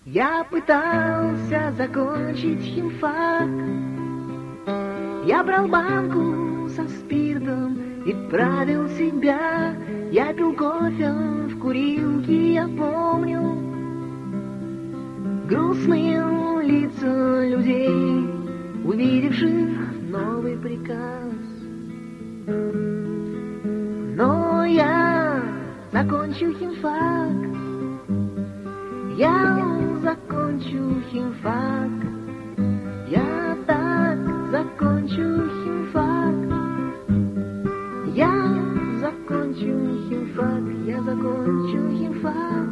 Я пытался закончить химфак. Я брал банку со спиртом и правил себя. Я пил кофе в курилке, я помню грустные лица людей, увидевших новый приказ. Но я закончу химфак. Я закончу химфак. Я так закончу химфак. Я закончу химфак. Я закончу химфак.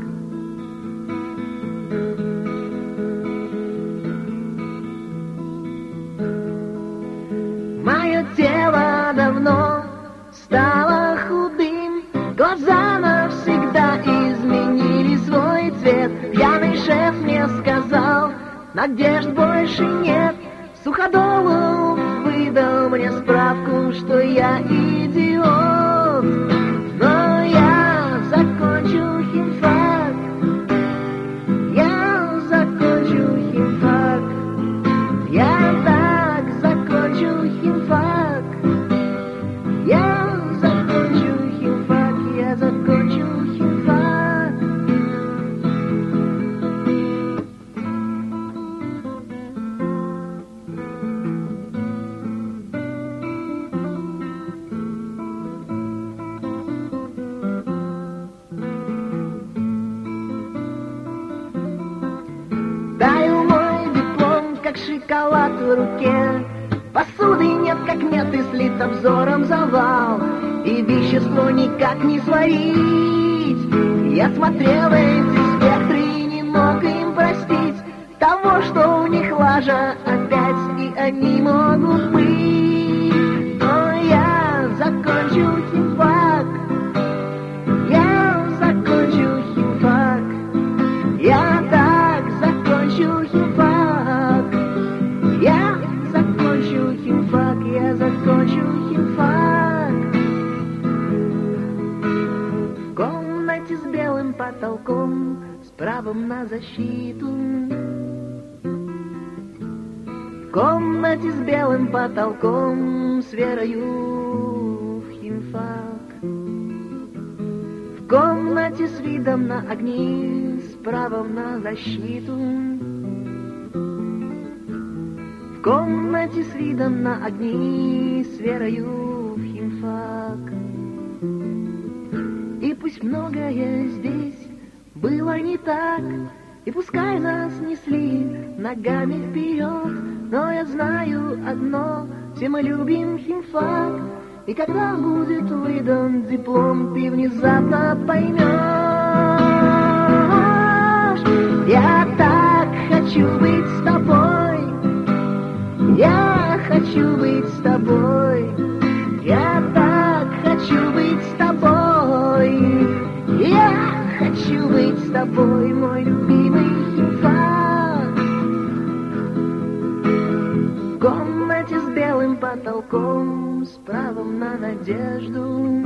Мое тело давно стало худым, глаза навсегда изменили свой цвет. Пьяный шеф мне сказал, надежд больше нет. Суходолов выдал мне справку, что я идиот. Но я закончу химфак. Я закончу химфак. Я так закончу химфак. Я закончу химфак. Я закончу химфак. Даю мой диплом, как шоколад в руке. Посуды нет, как нет, и слит обзором завал. И вещество никак не сварить. Я смотрел эти спектры и не мог им простить того, что у них лажа опять, и они могут быть. Но я закончу химфак. Я закончу химфак. Я так закончу химфак. Я закончу химфак. Я закончу химфак. В комнате с белым потолком, с правом на защиту. В комнате с белым потолком, с верою в химфак. В комнате с видом на огни, с правом на защиту. В комнате с видом на огни, с верою в химфак. И пусть многое здесь было не так, и пускай нас несли ногами вперед, но я знаю одно, все мы любим химфак. И когда будет выдан диплом, ты внезапно поймешь, я так хочу быть с тобой. Я хочу быть с тобой. Я так хочу быть с тобой. Я хочу быть с тобой, мой любимый химфак. В комнате с белым потолком, с правом на надежду.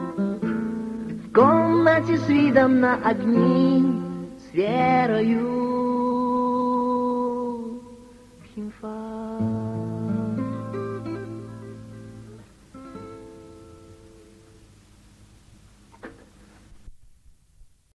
В комнате с видом на огни, с верою